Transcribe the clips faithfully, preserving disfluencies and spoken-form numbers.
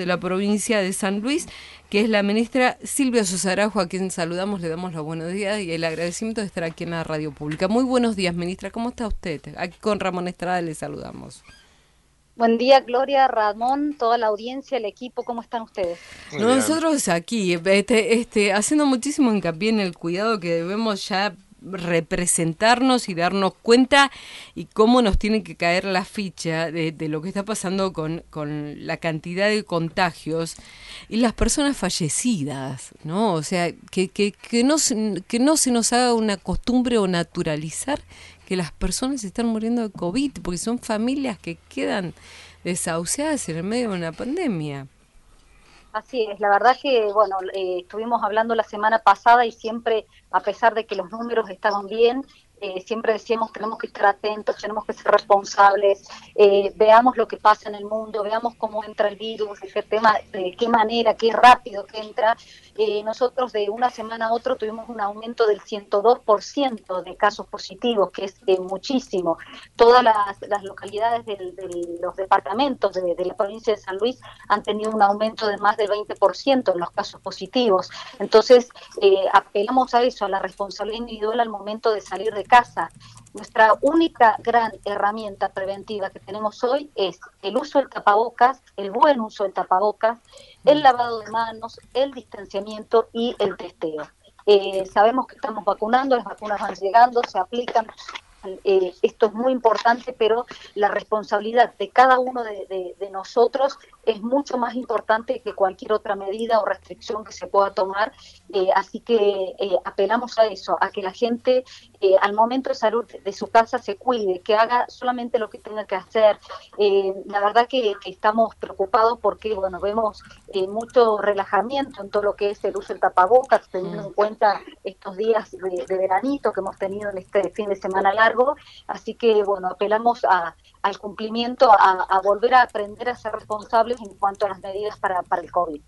de la provincia de San Luis, que es la ministra Silvia Sosa Araujo, a quien saludamos, le damos los buenos días y el agradecimiento de estar aquí en la radio pública. Muy buenos días, ministra, ¿cómo está usted? Aquí con Ramón Estrada le saludamos. Buen día, Gloria, Ramón, toda la audiencia, el equipo, ¿cómo están ustedes? Muy bien. Nosotros aquí, este, este, haciendo muchísimo hincapié en el cuidado que debemos ya representarnos y darnos cuenta y cómo nos tiene que caer la ficha de, de lo que está pasando con, con la cantidad de contagios y las personas fallecidas, ¿no? O sea, que, que, que, no, que no se nos haga una costumbre o naturalizar que las personas están muriendo de COVID, porque son familias que quedan desahuciadas en el medio de una pandemia. Así es, la verdad que, bueno, eh, estuvimos hablando la semana pasada y siempre, a pesar de que los números estaban bien, eh, siempre decíamos tenemos que estar atentos, tenemos que ser responsables, eh, veamos lo que pasa en el mundo, veamos cómo entra el virus, de qué tema, de qué manera, qué rápido que entra. Eh, nosotros de una semana a otra tuvimos un aumento del ciento dos por ciento de casos positivos, que es eh, muchísimo. Todas las, las localidades de, de los departamentos de, de la provincia de San Luis han tenido un aumento de más del veinte por ciento en los casos positivos. Entonces, eh, apelamos a eso, a la responsabilidad individual al momento de salir de casa. Nuestra única gran herramienta preventiva que tenemos hoy es el uso del tapabocas, el buen uso del tapabocas, el lavado de manos, el distanciamiento y el testeo. Eh, sabemos que estamos vacunando, las vacunas van llegando, se aplican. Eh, esto es muy importante, pero la responsabilidad de cada uno de, de, de nosotros es mucho más importante que cualquier otra medida o restricción que se pueda tomar, eh, así que eh, apelamos a eso, a que la gente eh, al momento de salud de su casa se cuide, que haga solamente lo que tenga que hacer. Eh, la verdad que, que estamos preocupados porque, bueno, vemos eh, mucho relajamiento en todo lo que es el uso del tapabocas, teniendo en cuenta estos días de, de veranito que hemos tenido en este fin de semana largo. Así que, bueno, apelamos a, al cumplimiento, a, a volver a aprender a ser responsables en cuanto a las medidas para, para el COVID.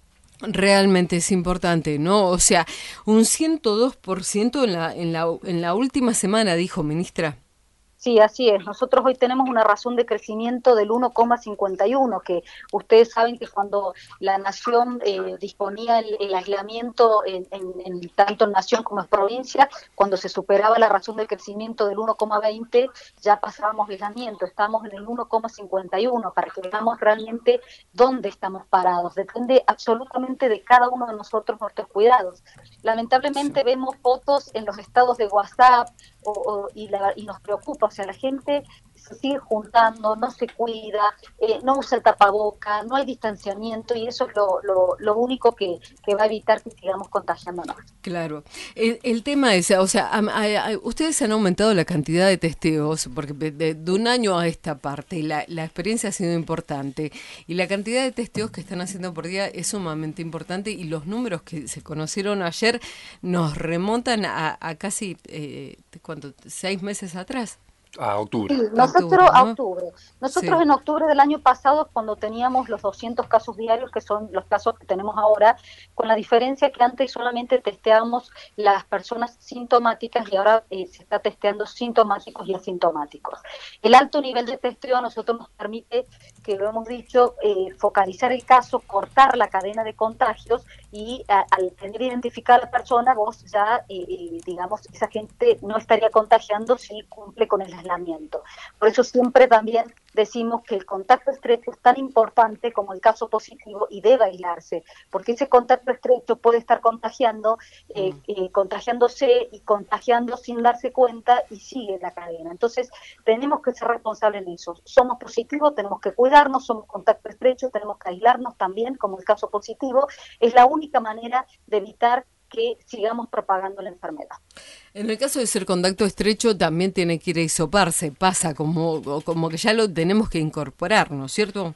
Realmente es importante, ¿no? O sea, un ciento dos por ciento en la, en la, en la última semana, dijo, ministra. Sí, así es. Nosotros hoy tenemos una razón de crecimiento del uno coma cincuenta y uno, que ustedes saben que cuando la nación eh, disponía el, el aislamiento en, en, en tanto en nación como en provincia, cuando se superaba la razón de crecimiento del uno coma veinte, ya pasábamos aislamiento. Estamos en el uno coma cincuenta y uno para que veamos realmente dónde estamos parados. Depende absolutamente de cada uno de nosotros nuestros cuidados. Lamentablemente vemos fotos en los estados de WhatsApp o, o, y, la, y nos preocupa. O sea, la gente se sigue juntando, no se cuida, eh, no usa el tapaboca, no hay distanciamiento y eso es lo, lo, lo único que, que va a evitar que sigamos contagiándonos. Claro. El, el tema es, o sea, a, a, a, ustedes han aumentado la cantidad de testeos, porque de, de un año a esta parte la, la experiencia ha sido importante y la cantidad de testeos que están haciendo por día es sumamente importante y los números que se conocieron ayer nos remontan a, a casi, eh, ¿cuánto? ¿Seis meses atrás? A octubre. Sí, nosotros octubre, a ¿no? octubre. Nosotros Sí. en octubre del año pasado, cuando teníamos los doscientos casos diarios, que son los casos que tenemos ahora, con la diferencia que antes solamente testeábamos las personas sintomáticas y ahora eh, se está testeando sintomáticos y asintomáticos. El alto nivel de testeo a nosotros nos permite, que lo hemos dicho, eh, focalizar el caso, cortar la cadena de contagios y a, al tener identificada a la persona, vos ya, eh, eh, digamos, esa gente no estaría contagiando si cumple con el aislamiento. Por eso siempre también decimos que el contacto estrecho es tan importante como el caso positivo y debe aislarse, porque ese contacto estrecho puede estar contagiando, eh, eh, contagiándose y contagiando sin darse cuenta y sigue la cadena. Entonces tenemos que ser responsables en eso. Somos positivos, tenemos que cuidarnos, somos contacto estrecho, tenemos que aislarnos también como el caso positivo. Es la única manera de evitar que sigamos propagando la enfermedad. En el caso de ser contacto estrecho también tiene que ir a hisoparse, pasa como, como que ya lo tenemos que incorporar, ¿no es cierto?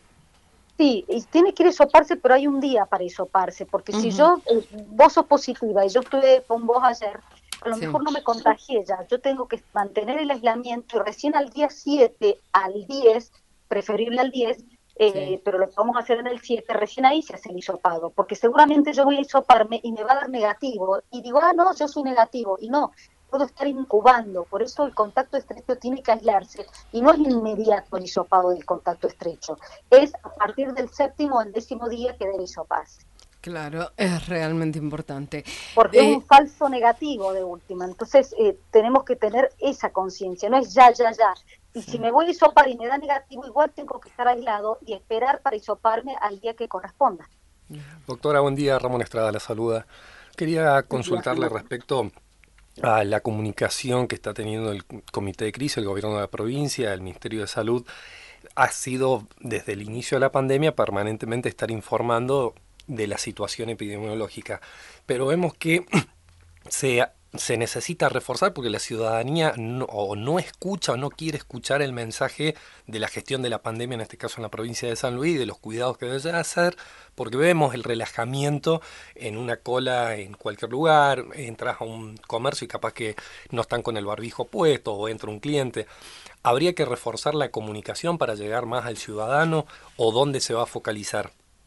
Sí, y tiene que ir a hisoparse, pero hay un día para hisoparse, porque uh-huh. si yo, eh, vos sos positiva y yo estuve con vos ayer, a lo sí. mejor no me contagié ya, yo tengo que mantener el aislamiento y recién al día siete, al diez, preferible al diez, Eh, sí. pero lo que vamos a hacer en el siete, recién ahí se hace el hisopado, porque seguramente yo voy a hisoparme y me va a dar negativo, y digo, ah, no, yo soy negativo, y no, puedo estar incubando, por eso el contacto estrecho tiene que aislarse, y no es inmediato el hisopado del contacto estrecho, es a partir del séptimo o el décimo día que debe hisoparse. Claro, es realmente importante. Porque es un Eh, falso negativo de última, entonces eh, tenemos que tener esa conciencia, no es ya, ya, ya, y sí. si me voy a hisopar y me da negativo, igual tengo que estar aislado y esperar para hisoparme al día que corresponda. Doctora, buen día. Ramón Estrada la saluda. Quería Buen día, consultarle Fernando. respecto a la comunicación que está teniendo el Comité de Crisis, el Gobierno de la provincia, el Ministerio de Salud. Ha sido desde el inicio de la pandemia permanentemente estar informando de la situación epidemiológica, pero vemos que se, se necesita reforzar porque la ciudadanía no, o no escucha o no quiere escuchar el mensaje de la gestión de la pandemia, en este caso en la provincia de San Luis, de los cuidados que debe hacer, porque vemos el relajamiento en una cola en cualquier lugar, entras a un comercio y capaz que no están con el barbijo puesto o entra un cliente. ¿Habría que reforzar la comunicación para llegar más al ciudadano o dónde se va a focalizar?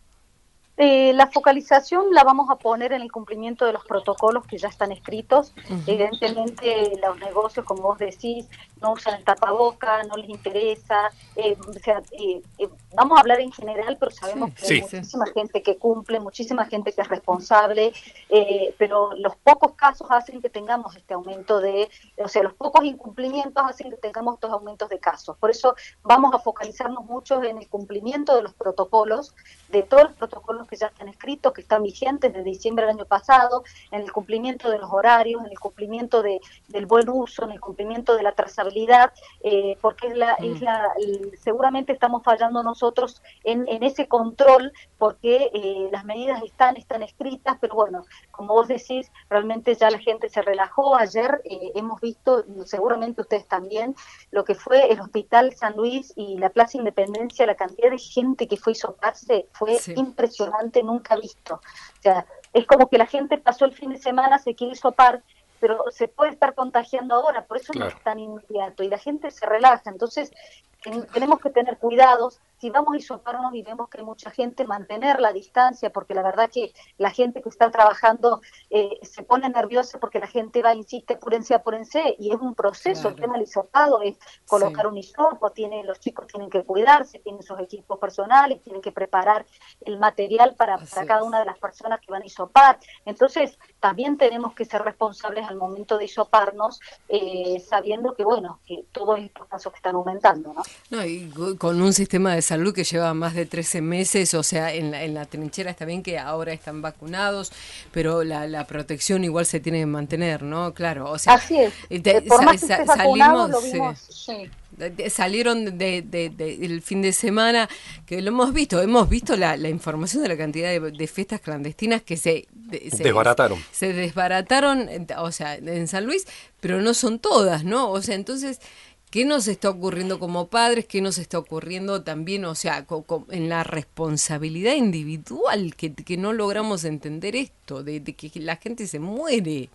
Eh, la focalización la vamos a poner en el cumplimiento de los protocolos que ya están escritos. Uh-huh. Evidentemente los negocios, como vos decís, no usan el tapaboca, no les interesa. Eh, o sea, eh, eh, vamos a hablar en general, pero sabemos Sí, que hay Sí, muchísima gente que cumple, muchísima gente que es responsable, eh, pero los pocos casos hacen que tengamos este aumento de, o sea, los pocos incumplimientos hacen que tengamos estos aumentos de casos. Por eso vamos a focalizarnos mucho en el cumplimiento de los protocolos, de todos los protocolos que ya están escritos, que están vigentes desde diciembre del año pasado, en el cumplimiento de los horarios, en el cumplimiento de, del buen uso, en el cumplimiento de la trazabilidad, eh, porque es la, es la, el, seguramente estamos fallando nosotros en, en ese control, porque eh, las medidas están, están escritas, pero bueno, como vos decís, realmente ya la gente se relajó. Ayer eh, hemos visto, seguramente ustedes también, lo que fue el Hospital San Luis y la Plaza Independencia, la cantidad de gente que fue a hisoparse fue sí. impresionante, nunca visto. O sea, es como que la gente pasó el fin de semana, se quiere hisopar, pero se puede estar contagiando ahora, por eso no claro. es tan inmediato y la gente se relaja. Entonces, ten, tenemos que tener cuidados. Si vamos a hisoparnos y vemos que hay mucha gente, mantener la distancia, porque la verdad que la gente que está trabajando eh, se pone nerviosa porque la gente va, insiste, apúrense, apúrense, y es un proceso. Claro. El tema del hisopado es colocar Sí. un hisopo, tiene, los chicos tienen que cuidarse, tienen sus equipos personales, tienen que preparar el material para, Así para cada es. una de las personas que van a hisopar. Entonces, también tenemos que ser responsables al momento de hisoparnos, eh, sabiendo que, bueno, que todos estos casos que están aumentando, ¿no? No, y con un sistema de salud que lleva más de trece meses, o sea, en la, en la trinchera está bien que ahora están vacunados, pero la, la protección igual se tiene que mantener, ¿no? Claro, o sea, Así es. Eh, te, por sa, más que sa, estés vacunado, lo salimos... vimos, Eh, sí. salieron de, de, de, el fin de semana, que lo hemos visto, hemos visto la, la información de la cantidad de, de fiestas clandestinas que se, de, se, Desbarataron. se desbarataron, o sea, en San Luis, pero no son todas, ¿no? O sea, entonces, ¿qué nos está ocurriendo como padres? ¿Qué nos está ocurriendo también, o sea, co, co, en la responsabilidad individual, que, que no logramos entender esto, de, de que la gente se muere?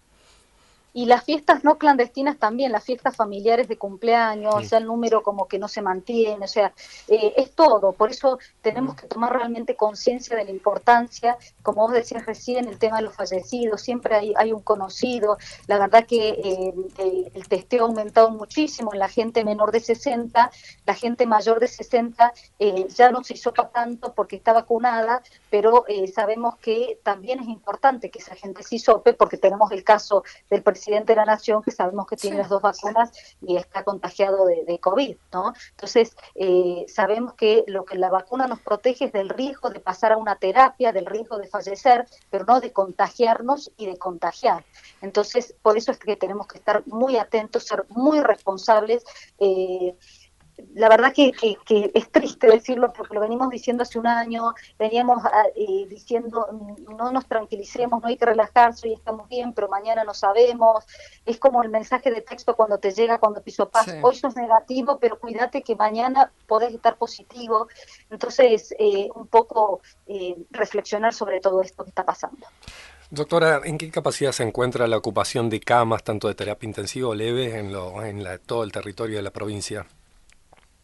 Y las fiestas no clandestinas también, las fiestas familiares de cumpleaños, o Mm. sea, el número como que no se mantiene, o sea, eh, es todo. Por eso tenemos que tomar realmente conciencia de la importancia, como vos decías recién, el tema de los fallecidos, siempre hay, hay un conocido. La verdad que eh, el, el testeo ha aumentado muchísimo en la gente menor de sesenta, la gente mayor de sesenta eh, ya no se hisopa tanto porque está vacunada, pero eh, sabemos que también es importante que esa gente se hisope, porque tenemos el caso del presidente presidente de la Nación, que sabemos que tiene Sí. las dos vacunas y está contagiado de, de COVID, ¿no? Entonces, eh, sabemos que lo que la vacuna nos protege es del riesgo de pasar a una terapia, del riesgo de fallecer, pero no de contagiarnos y de contagiar. Entonces, por eso es que tenemos que estar muy atentos, ser muy responsables. eh, La verdad que, que, que es triste decirlo, porque lo venimos diciendo hace un año, veníamos eh, diciendo no nos tranquilicemos, no hay que relajarse, hoy estamos bien, pero mañana no sabemos. Es como el mensaje de texto cuando te llega, cuando te hisopás, Sí. hoy sos negativo, pero cuídate que mañana podés estar positivo. Entonces, eh, un poco eh, reflexionar sobre todo esto que está pasando. Doctora, ¿en qué capacidad se encuentra la ocupación de camas, tanto de terapia intensiva o leve, en, lo, en la, todo el territorio de la provincia?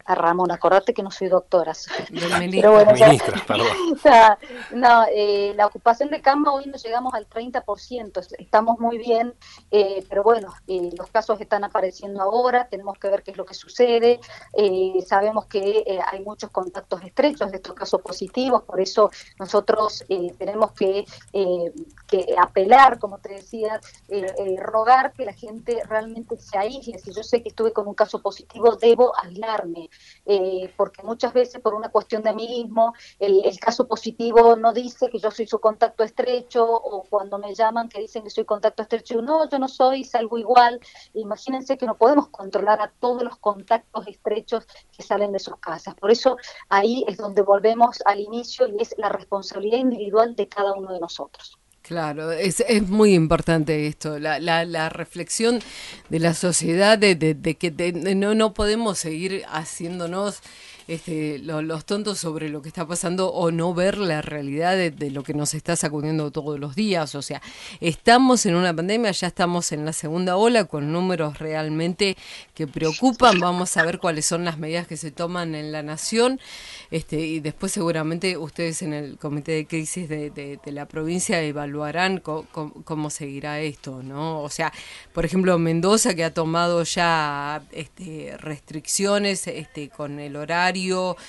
a Ramón, acordate que no soy doctora. Pero bueno, ministra, perdón. O sea, no, eh, la ocupación de cama hoy nos llegamos al treinta por ciento, estamos muy bien, eh, pero bueno, eh, los casos están apareciendo ahora, tenemos que ver qué es lo que sucede, eh, sabemos que eh, hay muchos contactos estrechos de estos casos positivos, por eso nosotros eh, tenemos que, eh, que apelar, como te decía, eh, eh, rogar que la gente realmente se aísle. Si yo sé que estuve con un caso positivo, debo aislarme, eh, porque muchas veces por una cuestión de amiguismo, el, el caso positivo no dice que yo soy su contacto estrecho, o cuando me llaman que dicen que soy contacto estrecho, no, yo no soy, salgo igual. Imagínense que no podemos controlar a todos los contactos estrechos que salen de sus casas. Por eso ahí es donde volvemos al inicio y es la responsabilidad individual de cada uno de nosotros. Claro, es, es muy importante esto, la, la, la reflexión de la sociedad de, de, de que de, de no, no podemos seguir haciéndonos este, lo, los tontos sobre lo que está pasando o no ver la realidad de, de lo que nos está sacudiendo todos los días. O sea, estamos en una pandemia, ya estamos en la segunda ola con números realmente que preocupan. Vamos a ver cuáles son las medidas que se toman en la nación, este, y después seguramente ustedes en el comité de crisis de, de, de la provincia evaluarán co, co, cómo seguirá esto, ¿no? O sea, por ejemplo, Mendoza, que ha tomado ya este, restricciones este, con el horario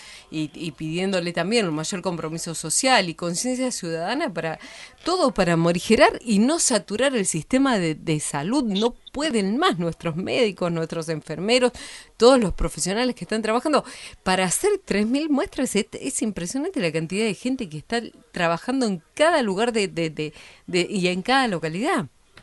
y, y pidiéndole también un mayor compromiso social y conciencia ciudadana para todo, para morigerar y no saturar el sistema de, de salud. No pueden más nuestros médicos, nuestros enfermeros, todos los profesionales que están trabajando para hacer tres mil muestras. Es, es impresionante la cantidad de gente que está trabajando en cada lugar de, de, de, de y en cada localidad.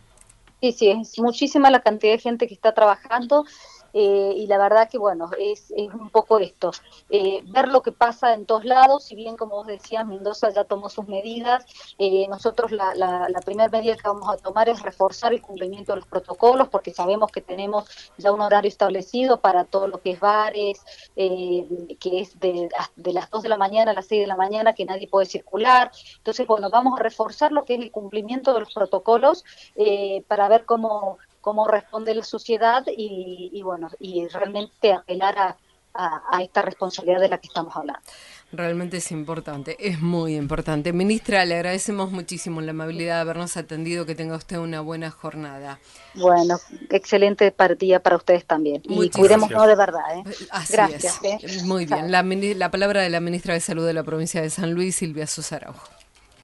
Sí, sí, es muchísima la cantidad de gente que está trabajando. Eh, y la verdad que, bueno, es, es un poco esto, eh, ver lo que pasa en todos lados. Si bien, como vos decías, Mendoza ya tomó sus medidas, eh, nosotros la, la, la primera medida que vamos a tomar es reforzar el cumplimiento de los protocolos, porque sabemos que tenemos ya un horario establecido para todo lo que es bares, eh, que es de, de las dos de la mañana a las seis de la mañana, que nadie puede circular. Entonces, bueno, vamos a reforzar lo que es el cumplimiento de los protocolos, eh, para ver cómo cómo responde la sociedad y, y bueno, y realmente apelar a, a, a esta responsabilidad de la que estamos hablando. Realmente es importante, es muy importante. Ministra, le agradecemos muchísimo la amabilidad de habernos atendido, que tenga usted una buena jornada. Bueno, excelente día para ustedes también. Y cuidémonos de verdad. ¿eh? Así Gracias. es. ¿eh? Muy bien. La, la palabra de la ministra de Salud de la provincia de San Luis, Silvia Sosa Araujo.